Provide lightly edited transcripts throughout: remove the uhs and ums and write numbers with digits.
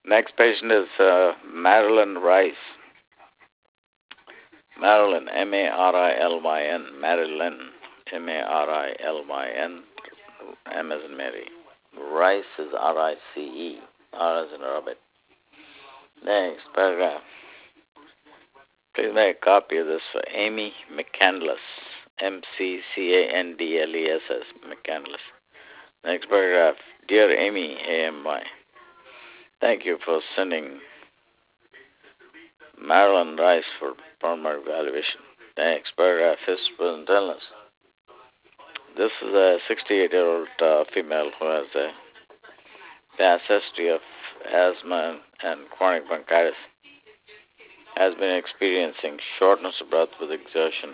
Next patient is Marilyn Rice. Marilyn, Marilyn, Marilyn, Marilyn, M as in Mary. Rice is Rice, R as in Robert. Next paragraph. Please make a copy of this for Amy McCandless, McCandless, McCandless. Next paragraph. Dear Amy, AMY, thank you for sending Marilyn Rice for primary evaluation. Next paragraph. His present illness. This is a 68-year-old female who has a past history of asthma and chronic bronchitis. Has been experiencing shortness of breath with exertion.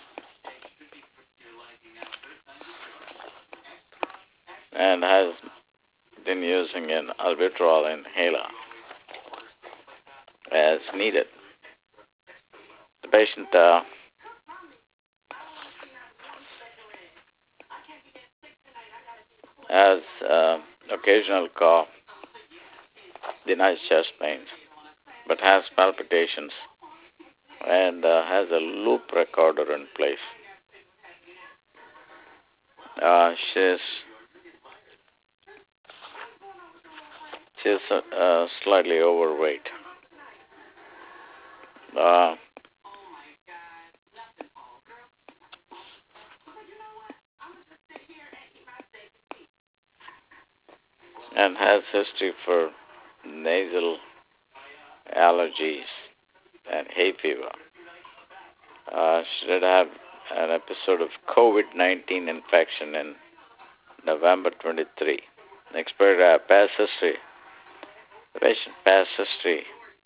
And has been using an albuterol inhaler as needed. The patient has occasional cough, denies chest pains, but has palpitations and has a loop recorder in place. She's slightly overweight. And has history for nasal allergies and hay fever. She did have an episode of COVID-19 infection in November 23. Next paragraph, past history. The patient past history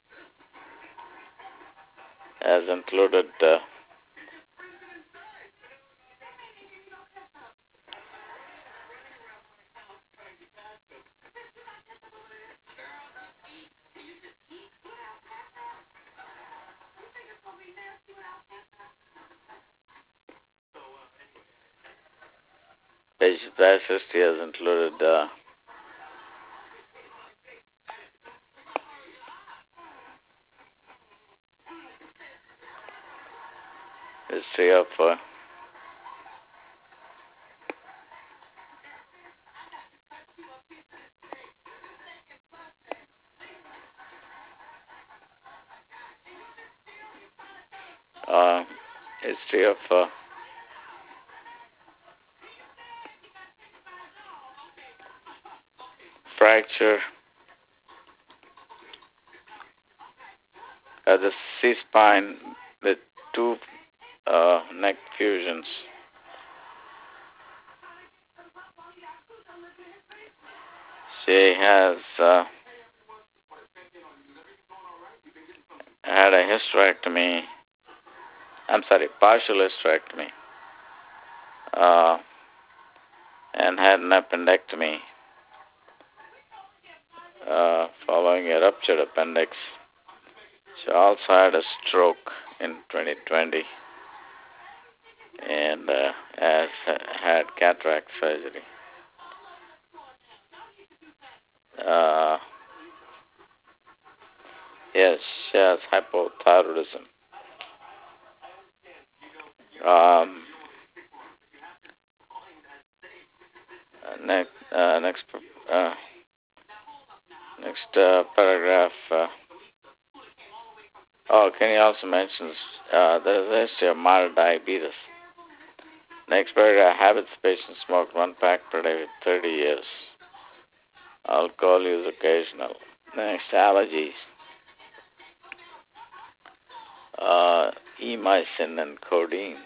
has included patient past history has included history of fracture at the C-spine with two neck fusions. She has had a hysterectomy. Partial hysterectomy, and had an appendectomy following a ruptured appendix. She also had a stroke in 2020 and has had cataract surgery. Yes, she has hypothyroidism. Next paragraph. Kenny also mentions there's a history of mild diabetes. Next paragraph. Habits: patient smoked 1 pack per day with 30 years. Alcohol use occasional. Next, allergies. Emicin and codeine.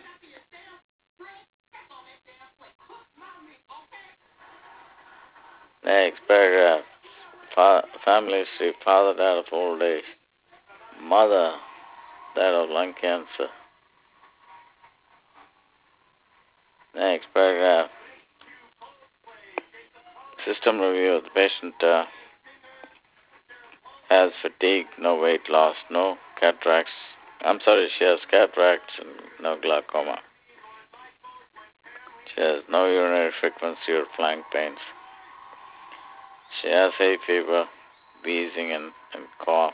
Next paragraph. Family history: father died of old age. Mother died of lung cancer. Next paragraph. System review. The patient has fatigue, no weight loss, no cataracts. She has cataracts and no glaucoma. She has no urinary frequency or flank pains. She has hay fever, wheezing and cough.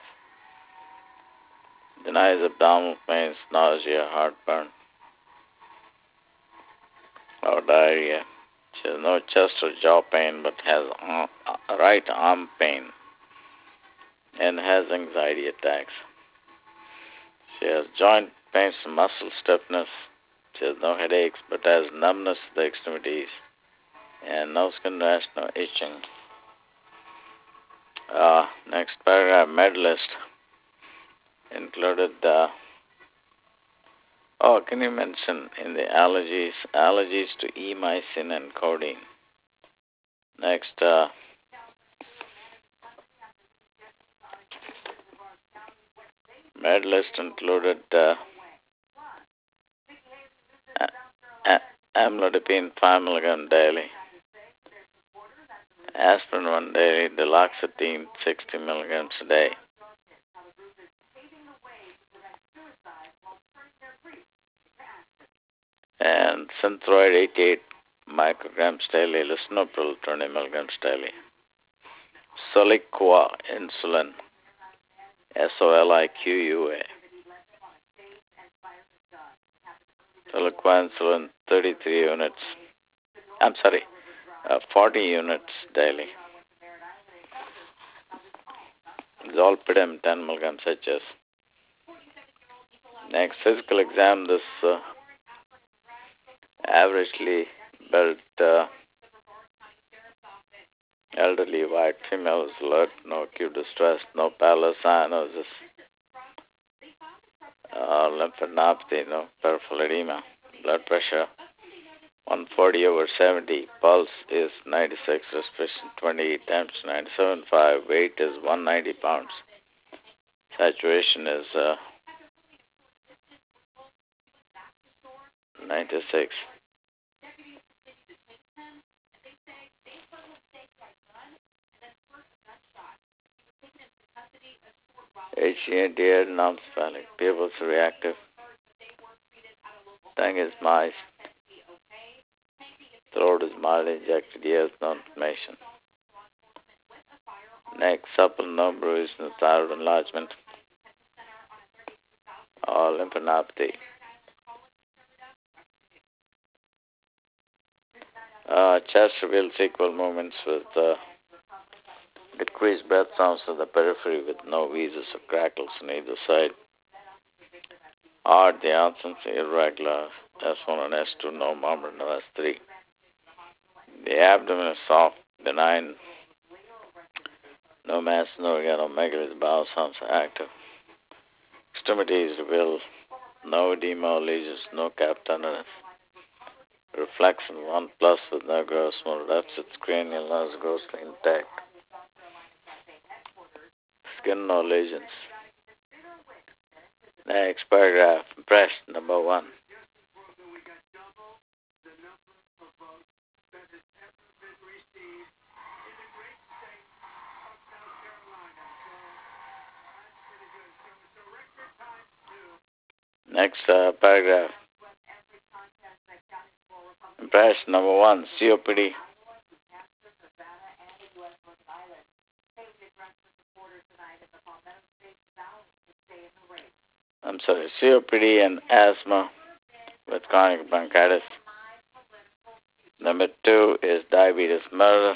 Denies abdominal pains, nausea, heartburn, or diarrhea. She has no chest or jaw pain but has right arm pain and has anxiety attacks. She has joint pains and muscle stiffness. She has no headaches but has numbness of the extremities and no skin rash, no itching. Next paragraph, medalist included can you mention in the allergies to emycin and codeine? Next, medalist included amlodipine 5 milligram daily, aspirin 1 daily, duloxetine 60 milligrams a day. And Synthroid 88 micrograms daily, lisinopril 20 milligrams daily. Soliqua insulin, SOLIQUA. Soliqua insulin 33 units. 40 units daily. Zolpidem 10 milligrams HS. Next, physical exam. This averagely built elderly white female is alert, no acute distress, no pallor, cyanosis, lymphadenopathy, no peripheral edema, blood pressure 140/70, pulse is 96, respiration 28 times 97.5, weight is 190 pounds, saturation is 96. HCA non-cephalic, pupils reactive, tongue is moist, throat is mild, injected ears, no inflammation. Neck, supple, no bruise, no thyroid enlargement, or lymphadenopathy. Chest reveals equal movements with decreased breath sounds to the periphery with no wheezes or crackles on either side. Heart, the answers irregular, S1 and S2, no murmur, no S3. The abdomen is soft, benign, no mass, no organomegaly, the bowel sounds are active. Extremities reveal no edema or lesions, no calf tenderness. Reflection 1+ with no gross motor deficits, cranial nerves grossly intact. Skin no lesions. Next paragraph, breast number 1. Next paragraph. Breast number 1, COPD. COPD and asthma with chronic bronchitis. Number 2 is diabetes mellitus.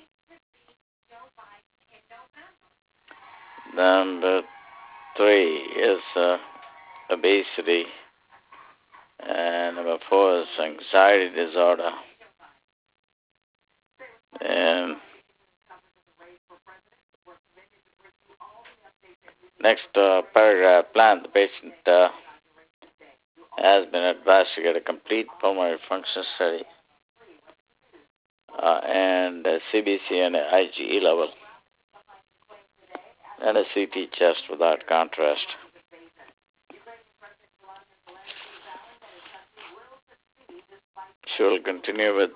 Number 3 is obesity. And number 4 is anxiety disorder. And next paragraph, plan. The patient has been advised to get a complete pulmonary function study and a CBC and a IgE level and a CT chest without contrast. She will continue with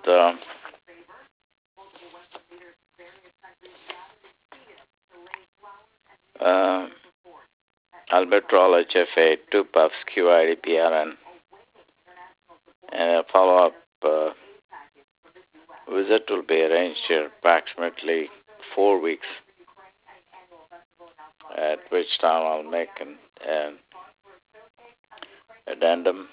albuterol HFA, 2 puffs QIDPRN, and a follow-up visit will be arranged here approximately 4 weeks. at which time I'll make an addendum.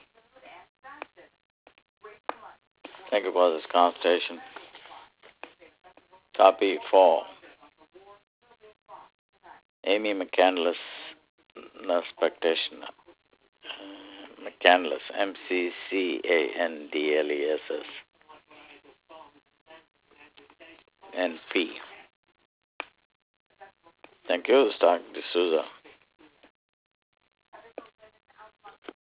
Thank you for this consultation. Copy 4. Amy McCandless, nurse practitioner. McCandless, McCandless, NP. Thank you, Dr. D'Souza.